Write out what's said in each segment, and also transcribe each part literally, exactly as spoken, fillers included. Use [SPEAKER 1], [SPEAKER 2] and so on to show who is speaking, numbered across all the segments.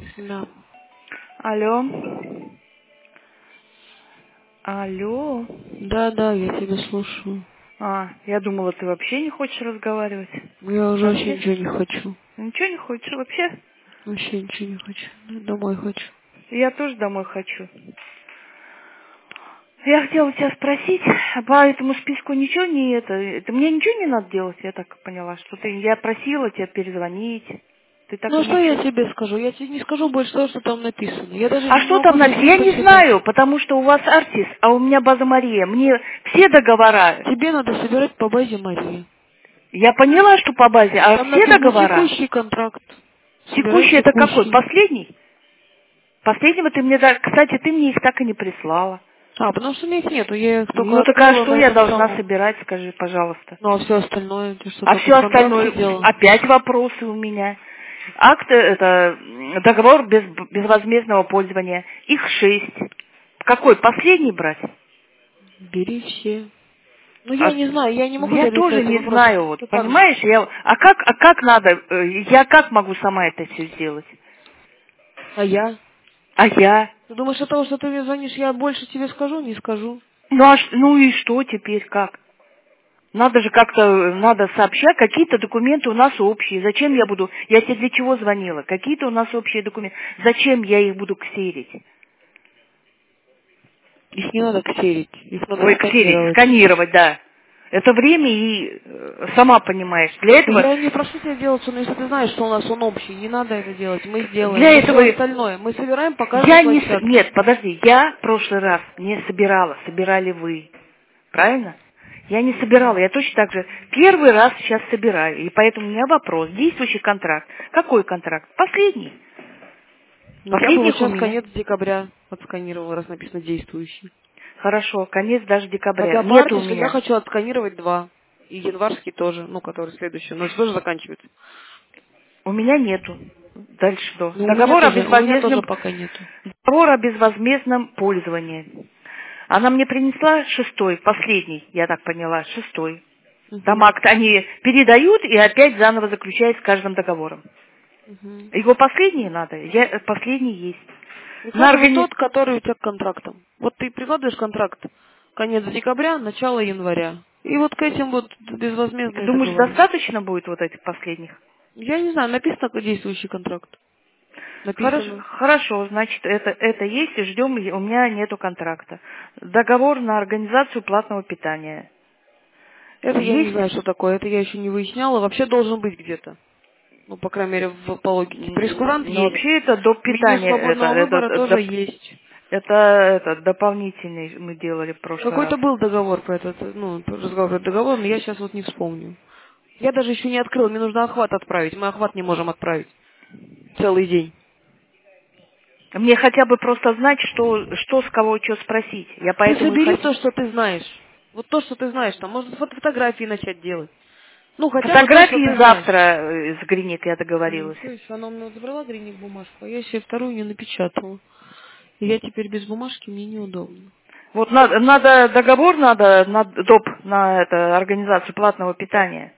[SPEAKER 1] Да.
[SPEAKER 2] Алло. Алло.
[SPEAKER 1] Да, да, я тебя слушаю.
[SPEAKER 2] А, я думала, ты вообще не хочешь разговаривать.
[SPEAKER 1] Я уже вообще
[SPEAKER 2] Вообще?
[SPEAKER 1] ничего не хочу.
[SPEAKER 2] Ничего не хочешь вообще?
[SPEAKER 1] Вообще ничего не хочу. Домой хочу.
[SPEAKER 2] Я тоже домой хочу. Я хотела у тебя спросить, а по этому списку ничего не это, это мне ничего не надо делать, я так поняла, что ты, я просила тебя перезвонить, ты так
[SPEAKER 1] Ну,
[SPEAKER 2] и
[SPEAKER 1] что я
[SPEAKER 2] ничего.
[SPEAKER 1] тебе скажу? Я тебе не скажу больше того, что там написано. Я даже
[SPEAKER 2] А
[SPEAKER 1] не
[SPEAKER 2] что там
[SPEAKER 1] могу
[SPEAKER 2] написано?
[SPEAKER 1] зайти
[SPEAKER 2] Я не
[SPEAKER 1] почитать.
[SPEAKER 2] знаю, потому что у вас Артис, а у меня База Мария. Мне все договора,
[SPEAKER 1] Тебе надо собирать по базе Марии.
[SPEAKER 2] я поняла, что по базе, а
[SPEAKER 1] Там
[SPEAKER 2] все
[SPEAKER 1] написано
[SPEAKER 2] договора,
[SPEAKER 1] текущий контракт. Собирай
[SPEAKER 2] текущий это какой?
[SPEAKER 1] текущий.
[SPEAKER 2] Последний? Последнего ты мне, да- кстати, ты мне их так и не прислала.
[SPEAKER 1] А, потому что у меня их нету. Я их только
[SPEAKER 2] Ну так а
[SPEAKER 1] открыла
[SPEAKER 2] что
[SPEAKER 1] на
[SPEAKER 2] я
[SPEAKER 1] этом
[SPEAKER 2] должна
[SPEAKER 1] самом.
[SPEAKER 2] собирать, скажи, пожалуйста.
[SPEAKER 1] Ну, а все остальное, ты что,
[SPEAKER 2] А
[SPEAKER 1] только
[SPEAKER 2] все
[SPEAKER 1] в контракте
[SPEAKER 2] остальное,
[SPEAKER 1] делала?
[SPEAKER 2] опять вопросы у меня. Акт, это м, договор без, безвозмездного пользования. Их шесть. Какой, последний брать?
[SPEAKER 1] Бери все. Ну, я
[SPEAKER 2] А,
[SPEAKER 1] не знаю, я не могу
[SPEAKER 2] я
[SPEAKER 1] тебе
[SPEAKER 2] тоже
[SPEAKER 1] ответить на
[SPEAKER 2] не
[SPEAKER 1] этот вопрос.
[SPEAKER 2] знаю, вот,
[SPEAKER 1] Ты как же?
[SPEAKER 2] понимаешь? Я, а как, а как надо, э, я как могу сама это все сделать?
[SPEAKER 1] А я?
[SPEAKER 2] А я?
[SPEAKER 1] Ты думаешь, от того, что ты мне звонишь, я больше тебе скажу? Не скажу.
[SPEAKER 2] Ну, а, ш- ну и что теперь, как? Надо же как-то, э, надо сообщать, какие-то документы у нас общие. Зачем я буду, я тебе для чего звонила? Какие-то у нас общие документы. Зачем я их буду ксерить?
[SPEAKER 1] Их не надо ксерить, их надо
[SPEAKER 2] Ой, ксерить,
[SPEAKER 1] сканировать.
[SPEAKER 2] сканировать, да. Это время и, э, сама понимаешь, для этого,
[SPEAKER 1] Я не прошу тебя делать, но если ты знаешь, что у нас он общий, не надо это делать, мы сделаем.
[SPEAKER 2] для
[SPEAKER 1] Но все
[SPEAKER 2] этого,
[SPEAKER 1] остальное мы собираем по каждой
[SPEAKER 2] я не, с-
[SPEAKER 1] площадке.
[SPEAKER 2] нет, подожди, я в прошлый раз не собирала, собирали вы, правильно? Я не собирала, я точно так же первый раз сейчас собираю, и поэтому у меня вопрос, действующий контракт, какой контракт? Последний.
[SPEAKER 1] Ну, я бы вот
[SPEAKER 2] Последних у
[SPEAKER 1] сейчас
[SPEAKER 2] меня.
[SPEAKER 1] конец декабря отсканировала, раз написано действующий.
[SPEAKER 2] Хорошо, конец даже декабря.
[SPEAKER 1] Хотя по
[SPEAKER 2] Нет у
[SPEAKER 1] артису я
[SPEAKER 2] меня.
[SPEAKER 1] хочу отсканировать два. И январский тоже, ну, который следующий, но тоже заканчивается.
[SPEAKER 2] У меня нету. Дальше что?
[SPEAKER 1] Ну, у меня
[SPEAKER 2] Договор о
[SPEAKER 1] тоже, у меня тоже
[SPEAKER 2] безвозмездном,
[SPEAKER 1] пока нету.
[SPEAKER 2] договор о безвозмездном пользовании. Она мне принесла шестой, последний, я так поняла, шестой. Там
[SPEAKER 1] Угу.
[SPEAKER 2] акт они передают и опять заново заключают с каждым договором.
[SPEAKER 1] Угу.
[SPEAKER 2] Его последний надо? Я, э, последний есть. На
[SPEAKER 1] Прикладывай
[SPEAKER 2] органи...
[SPEAKER 1] тот, который у тебя к контрактам. Вот ты прикладываешь контракт конец декабря, начало января. И вот к этим вот
[SPEAKER 2] Ты
[SPEAKER 1] безвозмездные
[SPEAKER 2] думаешь,
[SPEAKER 1] договоры.
[SPEAKER 2] достаточно будет вот этих последних?
[SPEAKER 1] Я не знаю, написано как действующий контракт.
[SPEAKER 2] Хорошо,
[SPEAKER 1] Написано.
[SPEAKER 2] хорошо, значит, это, это есть, и ждем, и у меня нету контракта. Договор на организацию платного питания.
[SPEAKER 1] Это я не
[SPEAKER 2] Есть?
[SPEAKER 1] знаю, что такое. Это я еще не выясняла. Вообще должен быть где-то. Ну, по крайней мере, в, по логике. Прескурант
[SPEAKER 2] М, Ну,
[SPEAKER 1] есть.
[SPEAKER 2] вообще это доп.
[SPEAKER 1] Меню
[SPEAKER 2] питания, это,
[SPEAKER 1] свободного
[SPEAKER 2] это,
[SPEAKER 1] выбора
[SPEAKER 2] это,
[SPEAKER 1] тоже
[SPEAKER 2] доп-
[SPEAKER 1] есть.
[SPEAKER 2] это, это дополнительный мы делали в прошлый раз.
[SPEAKER 1] Какой-то был договор про этот, ну, разговор про договор, но я сейчас вот не вспомню. Я даже еще не открыла, мне нужно охват отправить. Мы охват не можем отправить целый день.
[SPEAKER 2] Мне хотя бы просто знать, что, что с кого что спросить. Я
[SPEAKER 1] Ты
[SPEAKER 2] поэтому и
[SPEAKER 1] собери
[SPEAKER 2] хочу.
[SPEAKER 1] то, что ты знаешь. Вот то, что ты знаешь. Там можно фото- фотографии начать делать. Ну, хотя бы то, что
[SPEAKER 2] Фотографии
[SPEAKER 1] ты знаешь.
[SPEAKER 2] завтра э, с Гриник я
[SPEAKER 1] Ну,
[SPEAKER 2] договорилась.
[SPEAKER 1] все еще, она у меня забрала гриник бумажку, а я себе вторую не напечатала. И я теперь без бумажки, мне неудобно.
[SPEAKER 2] Вот надо, надо договор надо на доп. На это, организацию платного питания.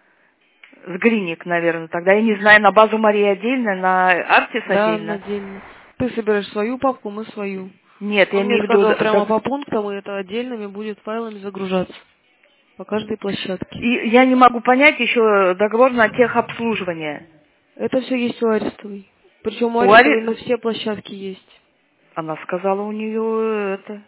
[SPEAKER 2] С Гриник, наверное, тогда. Я не знаю, на базу Марии отдельно, на Артис
[SPEAKER 1] Да,
[SPEAKER 2] отдельно.
[SPEAKER 1] отдельно. Ты собираешь свою папку, мы свою.
[SPEAKER 2] Нет, я
[SPEAKER 1] Он мне
[SPEAKER 2] имею в виду...
[SPEAKER 1] сказал
[SPEAKER 2] д-
[SPEAKER 1] прямо
[SPEAKER 2] дог-
[SPEAKER 1] по пунктам, и это отдельными будет файлами загружаться. По каждой площадке.
[SPEAKER 2] И я не могу понять еще договор на техобслуживание.
[SPEAKER 1] Это все есть у Арестовой. Причем у
[SPEAKER 2] У
[SPEAKER 1] Арестовой
[SPEAKER 2] Ари...
[SPEAKER 1] на все площадки есть.
[SPEAKER 2] Она сказала, у нее это...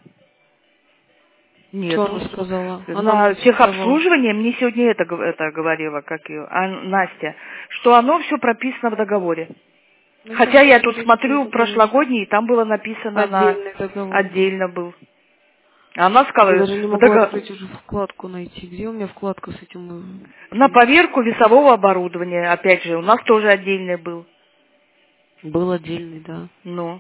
[SPEAKER 1] Что
[SPEAKER 2] Нету.
[SPEAKER 1] она сказала? Она
[SPEAKER 2] На
[SPEAKER 1] мне все давала.
[SPEAKER 2] техобслуживание мне сегодня это, г- это говорила, как ее, а, Настя, что оно все прописано в договоре.
[SPEAKER 1] Ну, сейчас
[SPEAKER 2] Хотя я тут
[SPEAKER 1] посмотрю, какой
[SPEAKER 2] смотрю
[SPEAKER 1] договор.
[SPEAKER 2] прошлогодний, и там было написано на
[SPEAKER 1] Отдельный договор был.
[SPEAKER 2] отдельно был. А она
[SPEAKER 1] Я
[SPEAKER 2] сказала,
[SPEAKER 1] даже не
[SPEAKER 2] в
[SPEAKER 1] могу
[SPEAKER 2] дого-
[SPEAKER 1] открыть уже вкладку найти. Где у меня вкладка с этим?
[SPEAKER 2] на поверку весового оборудования, опять же, у нас тоже отдельный был.
[SPEAKER 1] э, Был отдельный, да.
[SPEAKER 2] Ну.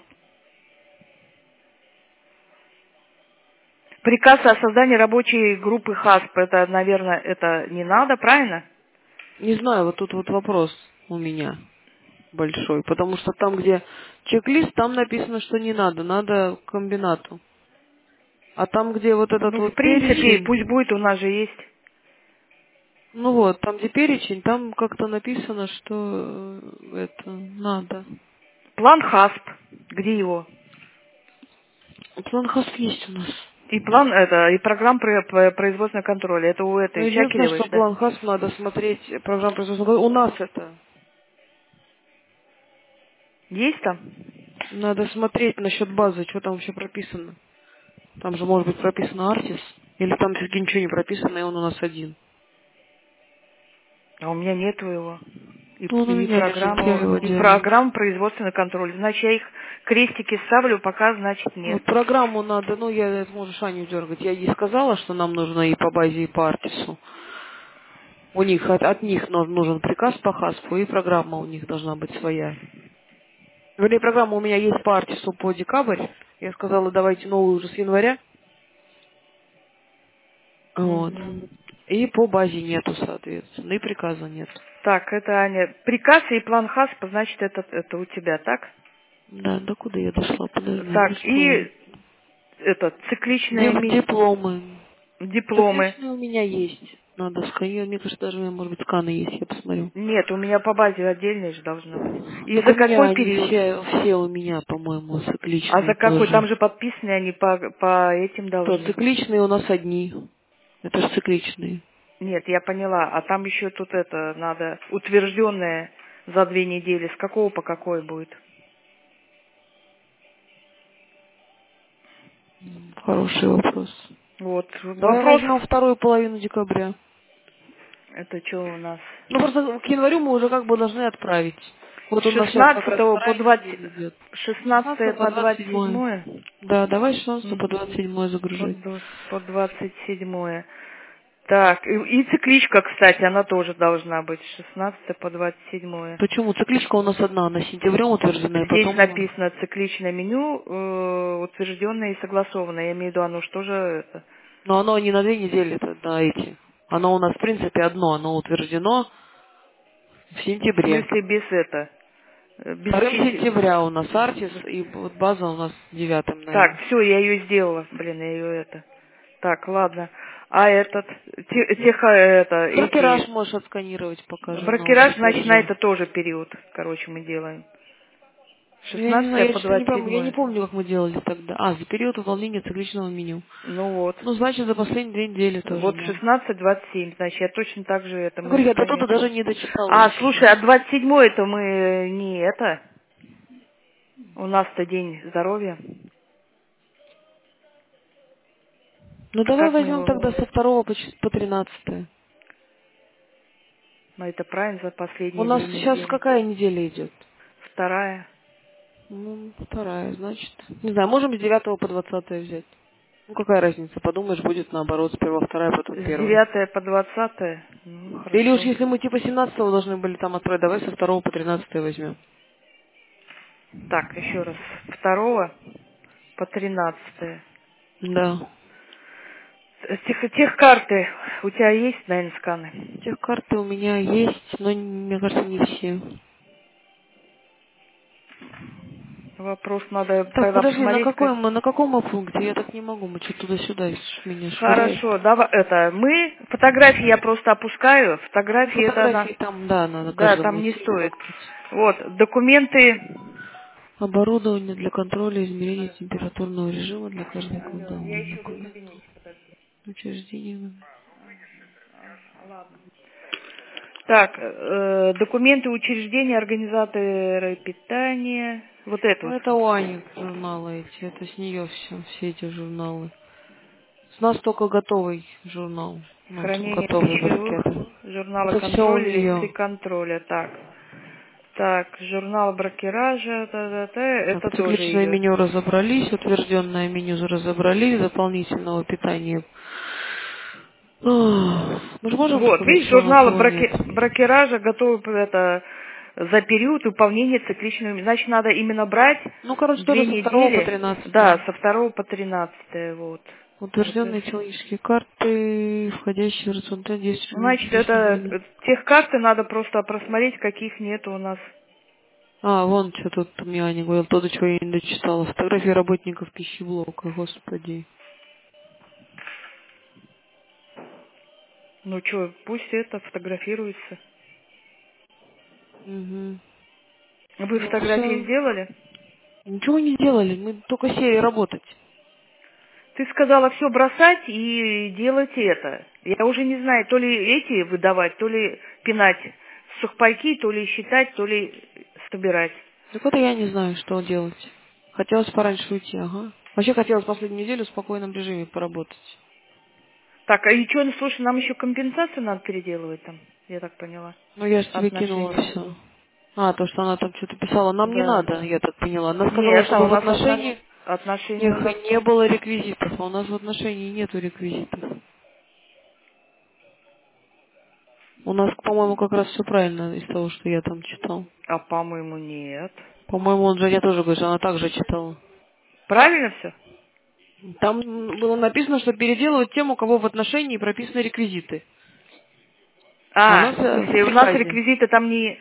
[SPEAKER 2] Приказ о создании рабочей группы ХАСП, это, наверное, это не надо, правильно?
[SPEAKER 1] Не знаю, вот тут вот вопрос у меня большой. Потому что там, где чек-лист, там написано, что не надо. Надо к комбинату. А там, где вот этот
[SPEAKER 2] Ну, в
[SPEAKER 1] вот
[SPEAKER 2] принципе,
[SPEAKER 1] перечень,
[SPEAKER 2] пусть будет, у нас же есть.
[SPEAKER 1] ну вот, там, где перечень, там как-то написано, что э, это надо.
[SPEAKER 2] план ХАСП. Где его?
[SPEAKER 1] План ХАСП есть у нас.
[SPEAKER 2] И план это, и программ про- про- производственного контроля. Это у
[SPEAKER 1] Но
[SPEAKER 2] этой
[SPEAKER 1] единственное,
[SPEAKER 2] Щакелевой,
[SPEAKER 1] что
[SPEAKER 2] что ли?
[SPEAKER 1] план ХАСП надо смотреть, программу производственного контроля. У нас это.
[SPEAKER 2] Есть там?
[SPEAKER 1] Надо смотреть насчет базы, что там вообще прописано. Там же может быть прописано Артис. Или там все-таки ничего не прописано, и он у нас один.
[SPEAKER 2] А у меня нету его. И,
[SPEAKER 1] Ну, он у
[SPEAKER 2] и
[SPEAKER 1] меня лежит, я
[SPEAKER 2] программу,
[SPEAKER 1] его
[SPEAKER 2] и
[SPEAKER 1] делаю.
[SPEAKER 2] программу производственный контроль. Значит, я их крестики ставлю, пока, значит, нет.
[SPEAKER 1] Вот программу надо, ну, я, это можешь Аню дергать. Я ей сказала, что нам нужно и по базе, и по Артису. У них, от, от них nu- нужен приказ по ХАСПу, и программа у них должна быть своя. Вернее, программа у меня есть по Артису по декабрь. Я сказала, давайте новую уже с января. Вот.
[SPEAKER 2] Мгм.
[SPEAKER 1] И по базе нету, соответственно, и приказа нет.
[SPEAKER 2] Так, это, Аня, приказ и план ХАСПа, значит, это, это у тебя, так?
[SPEAKER 1] Да, до куда я дошла? Подожди,
[SPEAKER 2] Так,
[SPEAKER 1] диплом.
[SPEAKER 2] и это, цикличное
[SPEAKER 1] Дип-
[SPEAKER 2] ми-
[SPEAKER 1] дипломы.
[SPEAKER 2] дипломы.
[SPEAKER 1] Цикличные у меня есть. Надо сканировать. Мне кажется, даже у меня, может быть, сканы есть, я посмотрю.
[SPEAKER 2] Нет, у меня по базе отдельные же должно быть. И
[SPEAKER 1] Так у
[SPEAKER 2] за
[SPEAKER 1] меня
[SPEAKER 2] какой
[SPEAKER 1] они
[SPEAKER 2] период?
[SPEAKER 1] все, все у меня, по-моему,
[SPEAKER 2] А
[SPEAKER 1] цикличные
[SPEAKER 2] за какой? Там
[SPEAKER 1] тоже.
[SPEAKER 2] же подписаны они по, по этим
[SPEAKER 1] То
[SPEAKER 2] должны быть.
[SPEAKER 1] цикличные у нас одни. Это же цикличные.
[SPEAKER 2] Нет, я поняла. А там еще тут это надо утвержденное за две недели. С какого по какой будет?
[SPEAKER 1] М, Хороший вопрос.
[SPEAKER 2] Вот.
[SPEAKER 1] Давай
[SPEAKER 2] Вопрос.
[SPEAKER 1] возьмем вторую половину декабря.
[SPEAKER 2] Это что у нас?
[SPEAKER 1] Ну, просто к январю мы уже как бы должны отправить. Вот у
[SPEAKER 2] С
[SPEAKER 1] нас сейчас как раз
[SPEAKER 2] шестнадцатого по
[SPEAKER 1] вторая
[SPEAKER 2] двадцать,
[SPEAKER 1] неделя идет.
[SPEAKER 2] шестнадцатое
[SPEAKER 1] шестнадцатое по
[SPEAKER 2] по
[SPEAKER 1] двадцать
[SPEAKER 2] двадцать
[SPEAKER 1] седьмое.
[SPEAKER 2] седьмое.
[SPEAKER 1] Да, давай шестнадцатое по двадцать
[SPEAKER 2] Мгм.
[SPEAKER 1] седьмое
[SPEAKER 2] По,
[SPEAKER 1] загружать.
[SPEAKER 2] до- по двадцать седьмое. Так, и, и цикличка, кстати, она тоже должна быть. Шестнадцатое по двадцать седьмое.
[SPEAKER 1] Почему? Цикличка у нас одна, она сентябрем утверждена, и
[SPEAKER 2] Здесь
[SPEAKER 1] потом...
[SPEAKER 2] написано цикличное меню, э, утвержденное и согласованное. Я имею в виду, оно что же это?
[SPEAKER 1] Но оно не на две недели, это на эти. Оно у нас, в принципе, одно. Оно утверждено в
[SPEAKER 2] В
[SPEAKER 1] сентябре.
[SPEAKER 2] смысле без это? э, Без
[SPEAKER 1] Вторым
[SPEAKER 2] чисел.
[SPEAKER 1] сентября у нас Артис, и вот база у нас девятым,
[SPEAKER 2] Так,
[SPEAKER 1] наверное.
[SPEAKER 2] все, я ее сделала. Блин, я ее это. Так, ладно. А этот, те- тех, а, это,
[SPEAKER 1] Брокераж
[SPEAKER 2] эти,
[SPEAKER 1] можешь отсканировать, пока журнал не
[SPEAKER 2] брокераж, значит, на
[SPEAKER 1] утвержден.
[SPEAKER 2] это тоже период, короче, мы делаем.
[SPEAKER 1] Ну, я не знаю,
[SPEAKER 2] Шестнадцатое
[SPEAKER 1] я
[SPEAKER 2] по
[SPEAKER 1] что-то не
[SPEAKER 2] двадцать
[SPEAKER 1] помню, я не
[SPEAKER 2] седьмое.
[SPEAKER 1] помню, как мы делали тогда. А, за период выполнения цикличного меню.
[SPEAKER 2] Ну вот.
[SPEAKER 1] Ну, значит, за последние две недели тоже,
[SPEAKER 2] Вот
[SPEAKER 1] да.
[SPEAKER 2] шестнадцать двадцать семь, значит, я точно так же это
[SPEAKER 1] Я
[SPEAKER 2] мы
[SPEAKER 1] говорю, я до туда
[SPEAKER 2] сканируем.
[SPEAKER 1] даже не дочитала
[SPEAKER 2] А,
[SPEAKER 1] еще.
[SPEAKER 2] слушай, а двадцать седьмое это мы не это. У нас-то день здоровья.
[SPEAKER 1] Ну, давай
[SPEAKER 2] Как мы
[SPEAKER 1] возьмем
[SPEAKER 2] его?
[SPEAKER 1] тогда со второго по, чет- по тринадцатое.
[SPEAKER 2] Ну, это правильно, за
[SPEAKER 1] У
[SPEAKER 2] последние
[SPEAKER 1] нас
[SPEAKER 2] две
[SPEAKER 1] сейчас
[SPEAKER 2] недели.
[SPEAKER 1] какая неделя идет?
[SPEAKER 2] Вторая.
[SPEAKER 1] Ну, вторая, значит. Не знаю, можем с девятого по двадцатое взять. Ну, какая разница? Подумаешь, будет наоборот, сперва вторая, потом
[SPEAKER 2] С
[SPEAKER 1] первая.
[SPEAKER 2] девятое по двадцатое. Ну,
[SPEAKER 1] Или уж
[SPEAKER 2] хорошо.
[SPEAKER 1] если мы типа семнадцатого должны были там отправить, давай со второго по тринадцатое возьмем.
[SPEAKER 2] Так, еще раз. Второго по тринадцатое.
[SPEAKER 1] Да.
[SPEAKER 2] Тех, тех карты у тебя есть, наверное, сканы?
[SPEAKER 1] Тех карты у меня есть, но, мне кажется, не все.
[SPEAKER 2] Вопрос надо
[SPEAKER 1] Так,
[SPEAKER 2] тогда
[SPEAKER 1] подожди, на
[SPEAKER 2] посмотреть, как...
[SPEAKER 1] какой мы, на каком мы пункте? Я так не могу, мы что туда-сюда меня швыряет.
[SPEAKER 2] Хорошо, давай, это, мы, фотографии я просто опускаю,
[SPEAKER 1] Ну,
[SPEAKER 2] фотографии это она,
[SPEAKER 1] фотографии там, да, надо
[SPEAKER 2] да,
[SPEAKER 1] каждому
[SPEAKER 2] там не
[SPEAKER 1] идти
[SPEAKER 2] стоит.
[SPEAKER 1] фоткать.
[SPEAKER 2] Вот, документы,
[SPEAKER 1] Оборудование для контроля измерения температурного режима для каждой
[SPEAKER 2] алло, я
[SPEAKER 1] кладовой.
[SPEAKER 2] еще в
[SPEAKER 1] Документы.
[SPEAKER 2] кабинете, подожди.
[SPEAKER 1] Учреждение.
[SPEAKER 2] А, ладно. Так, э, документы учреждения, организаторы питания, вот это
[SPEAKER 1] Ну,
[SPEAKER 2] вот.
[SPEAKER 1] это у Ани журналы эти, это с нее все, все эти журналы. С нас только готовый журнал, ну,
[SPEAKER 2] Хранение
[SPEAKER 1] готовый
[SPEAKER 2] пищевых,
[SPEAKER 1] брикеты.
[SPEAKER 2] журнала
[SPEAKER 1] Это все у
[SPEAKER 2] контроля, листы
[SPEAKER 1] нее.
[SPEAKER 2] контроля. Так, так, журнал брокеража, та-та-та,
[SPEAKER 1] Так,
[SPEAKER 2] это тоже
[SPEAKER 1] цикличное
[SPEAKER 2] ее.
[SPEAKER 1] меню разобрались, утвержденное меню разобрались, дополнительного питания. Ох, мы же можем
[SPEAKER 2] Вот,
[SPEAKER 1] сказать,
[SPEAKER 2] видишь,
[SPEAKER 1] что у нас
[SPEAKER 2] журнал
[SPEAKER 1] его нет.
[SPEAKER 2] броке- брокеража готовы это за период выполнения цикличного. Значит, надо именно брать
[SPEAKER 1] Ну, короче, тоже
[SPEAKER 2] две
[SPEAKER 1] со второго по
[SPEAKER 2] недели, да,
[SPEAKER 1] тринадцатое.
[SPEAKER 2] со второго по тринадцатое, вот.
[SPEAKER 1] Утвержденные
[SPEAKER 2] Утвержден-
[SPEAKER 1] человеческие карты, входящие в рацион действия
[SPEAKER 2] Значит, это
[SPEAKER 1] цикличного.
[SPEAKER 2] э, тех карты надо просто просмотреть, каких нет у нас.
[SPEAKER 1] А, вон что тут мне Аня говорила, то, до чего я не дочитала. Фотографии работников пищеблока, господи.
[SPEAKER 2] Ну что, пусть это фотографируется.
[SPEAKER 1] Угу.
[SPEAKER 2] Вы
[SPEAKER 1] Ну
[SPEAKER 2] фотографии
[SPEAKER 1] все.
[SPEAKER 2] сделали?
[SPEAKER 1] Ничего не сделали, мы только сели работать.
[SPEAKER 2] Ты сказала все бросать и делать это. Я уже не знаю, то ли эти выдавать, то ли пинать сухпайки, то ли считать, то ли собирать.
[SPEAKER 1] Так вот и я не знаю, что делать. Хотелось пораньше уйти, ага. Вообще хотелось последнюю неделю в спокойном режиме поработать.
[SPEAKER 2] Так, а и что, ну слушай, нам еще компенсацию надо переделывать там, я так поняла.
[SPEAKER 1] Ну я же тебе кинула
[SPEAKER 2] Отношения.
[SPEAKER 1] все. А, то, что она там что-то писала, нам не
[SPEAKER 2] Да.
[SPEAKER 1] надо, я так поняла. Она сказала,
[SPEAKER 2] Нет, а
[SPEAKER 1] чтобы
[SPEAKER 2] у
[SPEAKER 1] в
[SPEAKER 2] нас отнош...
[SPEAKER 1] отношениях
[SPEAKER 2] отношения у нас...
[SPEAKER 1] них не было реквизитов, а у нас в отношении нету реквизитов. У нас, по-моему, как раз все правильно из того, что я там читал.
[SPEAKER 2] А по-моему, нет.
[SPEAKER 1] По-моему, он же, я тоже говорю, что она также читала.
[SPEAKER 2] Правильно все?
[SPEAKER 1] Там было написано, что переделывать тем, у кого в отношении прописаны реквизиты. А у
[SPEAKER 2] А,
[SPEAKER 1] нас
[SPEAKER 2] в
[SPEAKER 1] э, в
[SPEAKER 2] смысле, у нас
[SPEAKER 1] приказе.
[SPEAKER 2] реквизиты там не...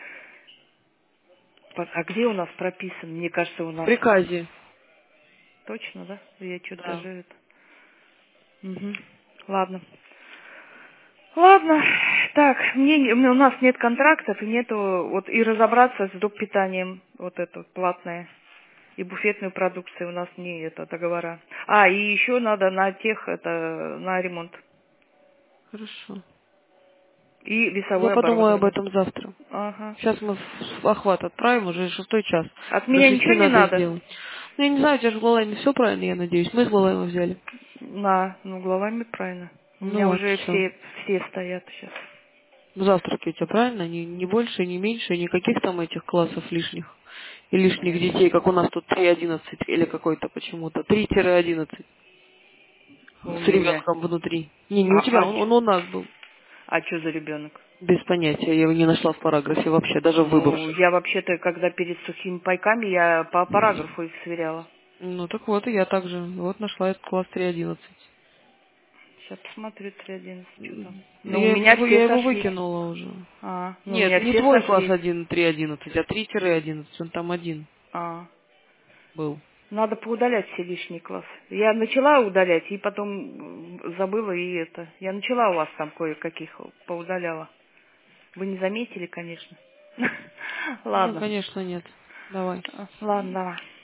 [SPEAKER 2] По- А где у нас прописан? Мне кажется, у
[SPEAKER 1] В
[SPEAKER 2] нас...
[SPEAKER 1] приказе.
[SPEAKER 2] Точно, да? Я что-то
[SPEAKER 1] Да.
[SPEAKER 2] даже это... Мгм. Ладно. Ладно. Так, мне, не- у нас нет контрактов и нету... Вот и разобраться с доп. Питанием, вот это платное. И буфетную продукцию у нас не это договора. А, и еще надо на тех, это, на ремонт.
[SPEAKER 1] Хорошо.
[SPEAKER 2] И
[SPEAKER 1] Я
[SPEAKER 2] весовое
[SPEAKER 1] подумаю об
[SPEAKER 2] оборудование.
[SPEAKER 1] этом завтра.
[SPEAKER 2] Ага.
[SPEAKER 1] Сейчас мы в охват отправим, уже шестой час.
[SPEAKER 2] От
[SPEAKER 1] До
[SPEAKER 2] меня
[SPEAKER 1] шести
[SPEAKER 2] ничего не
[SPEAKER 1] надо
[SPEAKER 2] надо?
[SPEAKER 1] сделать. Ну, я не знаю, у тебя же в Главайме все правильно, я надеюсь. Мы с Главайма взяли.
[SPEAKER 2] На, ну, головами правильно. У
[SPEAKER 1] Ну
[SPEAKER 2] меня
[SPEAKER 1] вот,
[SPEAKER 2] уже
[SPEAKER 1] все.
[SPEAKER 2] все, все стоят сейчас.
[SPEAKER 1] Завтраки у тебя правильно? Не, не больше, не меньше, никаких там этих классов лишних. И лишних детей, как у нас тут три одиннадцать или какой-то почему-то. три одиннадцать
[SPEAKER 2] У
[SPEAKER 1] с
[SPEAKER 2] меня.
[SPEAKER 1] ребенком внутри. Не, не у
[SPEAKER 2] А,
[SPEAKER 1] тебя,
[SPEAKER 2] а,
[SPEAKER 1] он,
[SPEAKER 2] чё-
[SPEAKER 1] он у нас был.
[SPEAKER 2] а что за ребенок?
[SPEAKER 1] Без понятия, я его не нашла в параграфе вообще, даже в
[SPEAKER 2] Ну,
[SPEAKER 1] выбывших.
[SPEAKER 2] я вообще-то, когда перед сухими пайками, я по параграфу их сверяла.
[SPEAKER 1] Ну так вот, и я также. Вот нашла этот класс три одиннадцать.
[SPEAKER 2] Сейчас посмотрю, три одиннадцать, что там. Ну, у
[SPEAKER 1] Я
[SPEAKER 2] меня
[SPEAKER 1] его, я
[SPEAKER 2] все
[SPEAKER 1] его
[SPEAKER 2] сошлись.
[SPEAKER 1] выкинула уже.
[SPEAKER 2] А, ну, у
[SPEAKER 1] Нет,
[SPEAKER 2] меня
[SPEAKER 1] не
[SPEAKER 2] все
[SPEAKER 1] твой класс
[SPEAKER 2] сошлись.
[SPEAKER 1] один три одиннадцать, а три одиннадцать. Он там один
[SPEAKER 2] А,
[SPEAKER 1] был.
[SPEAKER 2] надо поудалять все лишние классы. Я начала удалять, и потом м, забыла, и это. Я начала у вас там кое-каких поудаляла. Вы не заметили, конечно.
[SPEAKER 1] Ну,
[SPEAKER 2] Ладно.
[SPEAKER 1] конечно, нет. Давай.
[SPEAKER 2] А, Ладно, давай.